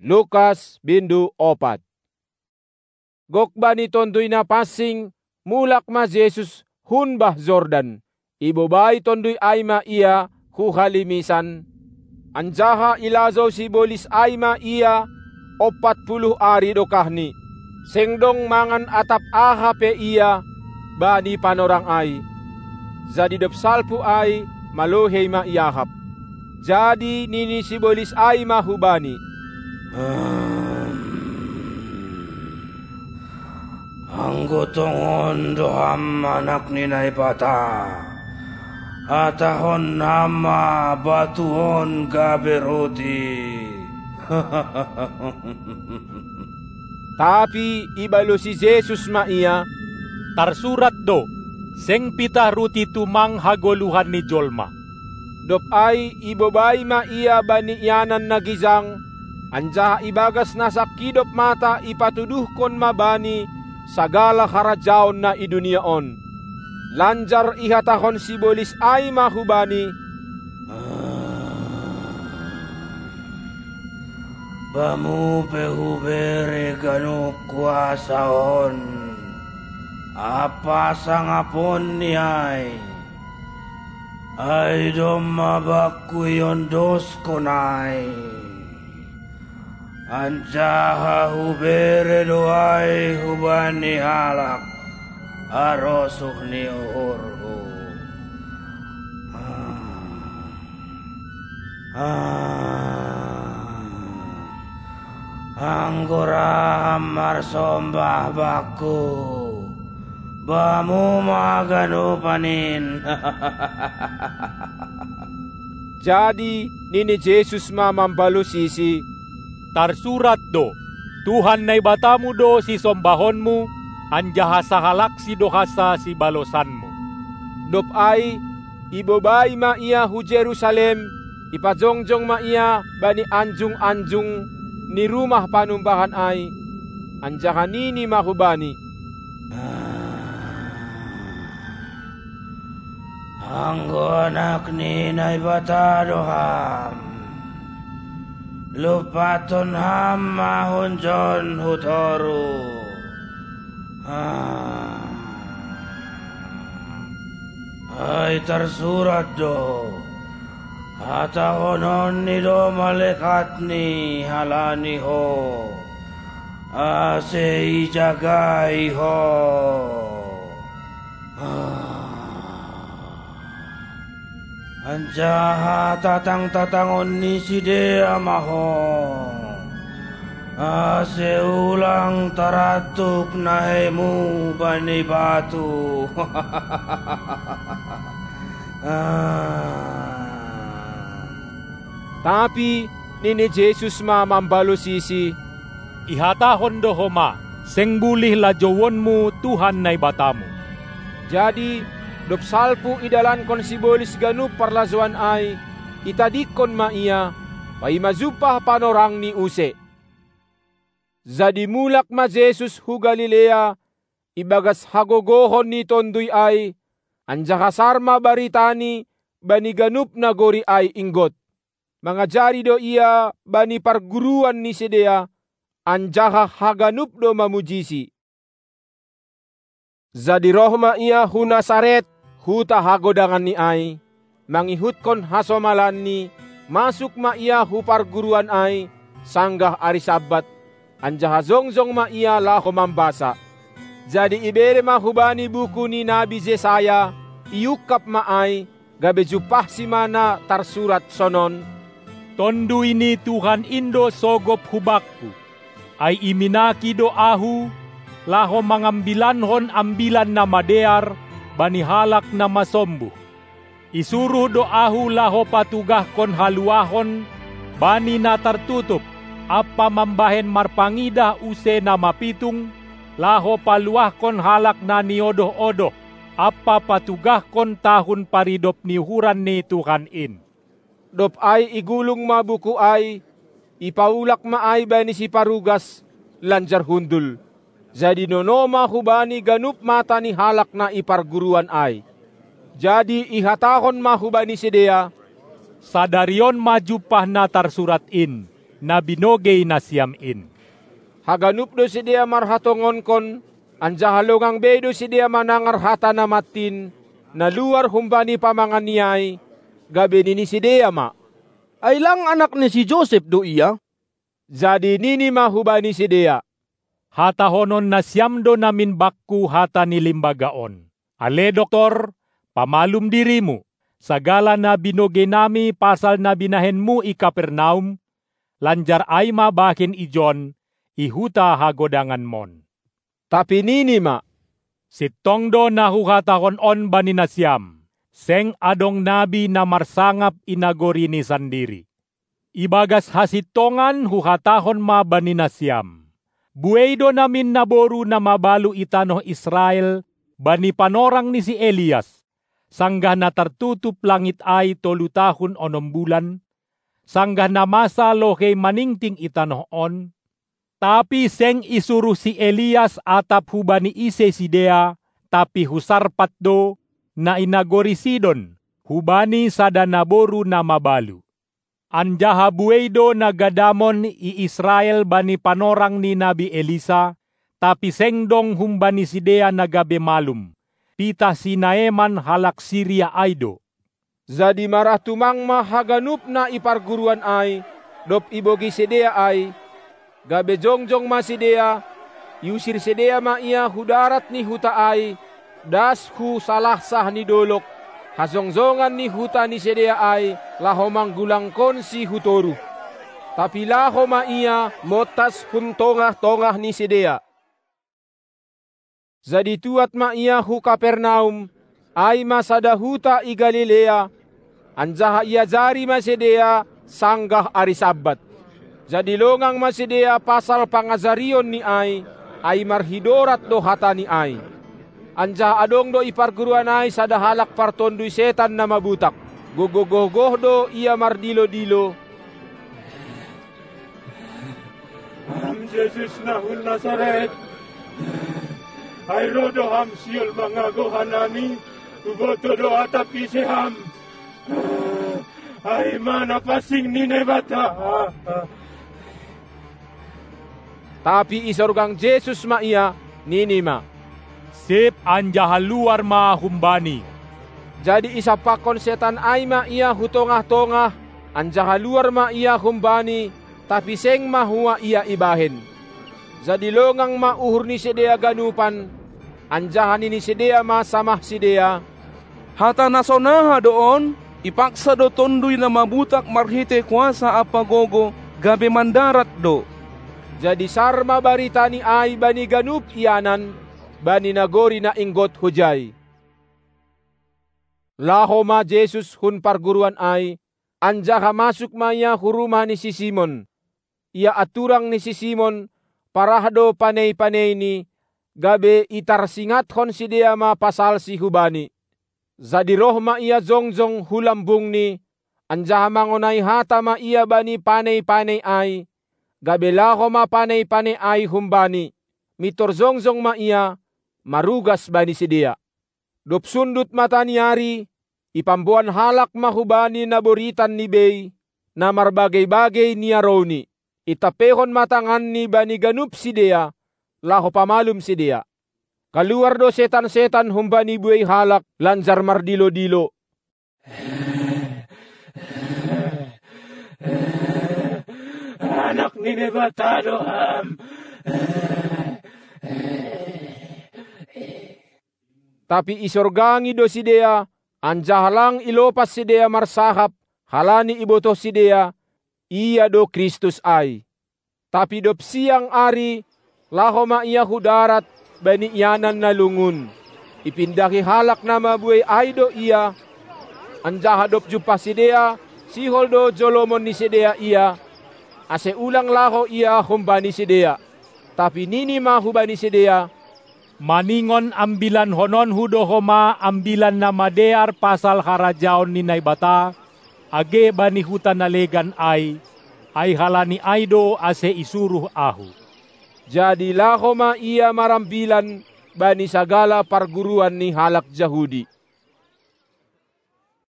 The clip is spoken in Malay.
Lukas bindu 4. Gokbani tonduy na passing mulak ma Jesus hunbah Jordan. Ibobay tonduy ay ma iya huhalimisan. Anjaha ilazaw si bolis ay ma iya 40 ari dokahni. Sengdong mangan atap aha pe iya bani panorang ay. Jadi depsalpu ay malohey ma iyahap. Jadi nini si bolis ay ma hubani. Anggotongon doham anak ninay bata. Atahon nama batuhon gaberoti. Tapi ibalo si Jesus ma iya, tarsurat do, seng pitah ruti tumang hagoluhan ni jolma. Dop ay ibobay ma iya bani iyanan nagizang, anja ibagas na sakidop mata ipatuduhkon mabani sagala karajaon na iduniaon. Lanjar ihatahon si bolis ay mahubani, bamu pehubere ganu kuasaon, apa sangapon niay, ay domabaku yondos konay, anjaha hubere doay hubani halak, arosuh ni urhu. Anggora amar sombah baku, bamu maganu panin. Jadi nini Jesus ma mambalo sisi, tarsurat do, Tuhan na ibatamu do si sombahonmu, anjaha sahalak si dohasa si balosanmu. Dop ay ibobay ma iya hu Jerusalem, ipajongjong ma iya bani anjung-anjung ni rumah panumbahan ay, anjaha nini mahubani. Anggonak ninay bata doham, lupaton ham mahunjon hutoru. Ay tersurat do, atahonon ni do malaikat ni halani ho, ase ijagai ho. Anjaha tatang-tatangon ni si dea maho, ase ulang taratuk nahemu bani batu. Tapi nini Jesus ma mambalo sisi, ihatahon do homa, seng bulih lajowonmu Tuhan na ibatamu. Jadi dop salpu idalan kon si bolis ganu parlazuan ay, itadikon ma iya, pay mazupah panorang ni use. Jadi mulak ma Jesus hu Galilea, ibagas hagogohon ni tonduy ay, anjaha sarma baritani bani ganup na gori ay inggot. Mangajari do iya bani parguruan ni sedea, anjaha haganup do mamujisi. Jadi rohma iya hu Nasaret, huta hagodangan ni ay, mangihutkon hasomalan ni, masuk ma iya hu parguruan ay, sanggah ari Sabat, anjaha zongjong ma iya laho mambasa. Jadi ibere ma hubani buku ni Nabi Yesaya, iukap ma ay, gabe jupah si mana tarsurat sonon, tondo ini Tuhan Indo sogop hubakku, ay iminaki do ahu, laho mangambilanhon ambilan na madear, bani halak na masombuh. Isuruh do ahu laho patugah kon haluahon, bani na tartutup, apa mambahen marpangidah use na mapitung, laho paluah kon halak na niodoh-odoh, apa patugah kon tahun paridop nihuran ni Tuhan in. Dop ay igulong mabuku ay, ipaulak maay bani si parugas, lanjar hundul. Jadi nonoma hubani ganup mata ni halak na iparguruan ay. Jadi ihatahon mahubani sedea, sadarion majupah na tarsurat in, na binogay na siyam-in. Haganup do si dia marhatongon kon, anja halongang bedo si dia manangarhata na matin, na luar humbani pamangan niyay, gabi nini si dia ma. Ay lang anak ni si Joseph do iya? Jadi nini mahubani si dia. Hatahonon na siyamdo namin bakku hata nilimbagaon. Ale doktor, pamalum dirimu. Sagala na binoge nami pasal na binahen mo i Kapernaum, lanjar ay mabakin ijon, ihuta hagodangan mon. Tapi nini ma. Sitongdo na huhatahon on baninasiam, seng adong nabi na marsangap inagori ni sandiri. Ibagas hasitongan huhatahon ma baninasiam. Buweido namin naboru na mabalu itanoh Israel, bani panorang ni si Elias. Sanggah na tertutup langit ay 3 tahun 6 bulan, sanggah na masa lohe maningting itanoon, tapi seng isuruh si Elias atap hubani ise si Dea, tapi husarpat do na inagori Sidon, hubani sada naboru na mabalu. Anjaha buweido na gadamon i Israel bani panorang ni Nabi Elisa, tapi seng dong humbani si Dea nagabe malum. Pita si Naeman halak Syria aido. Jadi marah tumang mahaganup na iparguruan ay, dop ibogi sedea ay, gabe jongjong ma sedea, yusir sedea ma iya hudarat ni huta ay, das hu salah sah ni dolok, hazongzongan ni huta ni sedea ay, laho manggulangkon si hutoru. Tapi laho ma iya motas hun tongah-tongah ni sedea. Jadi tuat ma iya hu Kapernaum, ay masada huta i Galilea, anjaha ia jari masedea sanggah ari Sabat. Jadi longang masedea pasal pangazarion ni ay marhidorat do hata ni ay. Anjaha adong do iparguruan ay sada halak partonduy setan na mabutak. Gogogogoh do ia mardilo-dilo. Jesus na hun Nazaret. Ay rodo ham siul mga gohanami, uboto do atapi seham. Ay mana pasing ni nebata. Tapi isorgang Jesus ma iya, nini ma. Sip anjaha luar ma humbani. Jadi isapakon setan ay ma iya hutongah-tongah, anjaha luar ma iya humbani, tapi seng mahua iya ibahen. Jadi longang mauhur ni sedea ganupan, anjahan ini sedea masamah sedea. Hata nasonaha doon, ipaksa do tonduy na mabutak marhite kuasa apagogo, gabe mandarat do. Jadi sarma barita ni ay bani ganup iyanan, bani nagori na inggot hujay. Laho ma Jesus hun parguruan ay, anjaha masuk maya hurumah ni si Simon. Ia aturang ni si Simon, parahdo panay-panay ni, gabe itarsingathon si dia ma pasal si hubani. Zadi roh ma iya zongjong hulambung ni, anjaha mangonay hata ma iya bani panay-panay ay, gabe laho ma panay-panay ay humbani, mitor zongjong ma iya, marugas bani si dia. Dop sundut mata niyari, ipambuan halak mahubani na boritan ni Bey, na marbagay-bagay niya roni. Itapehon matangan ni bani ganup si dia, laho pamalum si dia. Kaluar do setan-setan humbani buhay halak, lanjar mardilo-dilo. Anak ni nebata doham. Tapi isorgangi do si dia, anjahalang ilopas si dia marsahap, halani ibotoh si dia, iya do Kristus ay. Tapi dop siang ari, laho ma iya hudarat, bani iyanan na lungun. Ipindahi halak na mabuhay ay do iya, anjaha dop jumpa si dia, sihol do jolomon ni si dia iya, ase ulang laho iya humbani si dia. Tapi nini ma hubani si dia, maningon ambilan honon hudohoma ambilan na madear pasal harajaon ni naibata, age bani hutan nalegan ay halani aido ase isuruh ahu. Jadi laho ma iya marambilan bani sagala parguruan ni halak Jahudi.